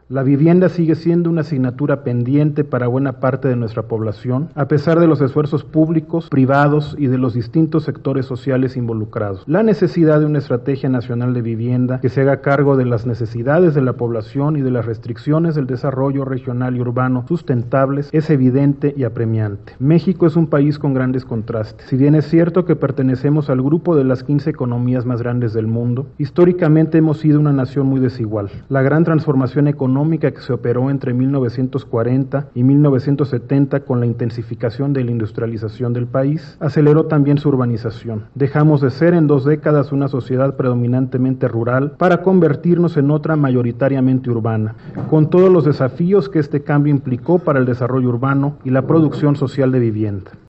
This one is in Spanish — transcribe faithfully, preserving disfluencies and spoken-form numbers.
La vivienda sigue siendo una asignatura pendiente para buena parte de nuestra población, a pesar de los esfuerzos públicos, privados y de los distintos sectores sociales involucrados. La necesidad de una estrategia nacional de vivienda que se haga cargo de las necesidades de la población y de las restricciones del desarrollo regional y urbano sustentables es evidente y apremiante. México es un país con grandes contrastes. Si bien es cierto que pertenecemos al grupo de las quince economías más grandes del mundo, históricamente hemos sido una nación muy desigual. La gran transformación económica que se operó entre mil novecientos cuarenta y mil novecientos setenta con la intensificación de la industrialización del país, aceleró también su urbanización. Dejamos de ser en dos décadas una sociedad predominantemente rural para convertirnos en otra mayoritariamente urbana, con todos los desafíos que este cambio implicó para el desarrollo urbano y la producción social de vivienda.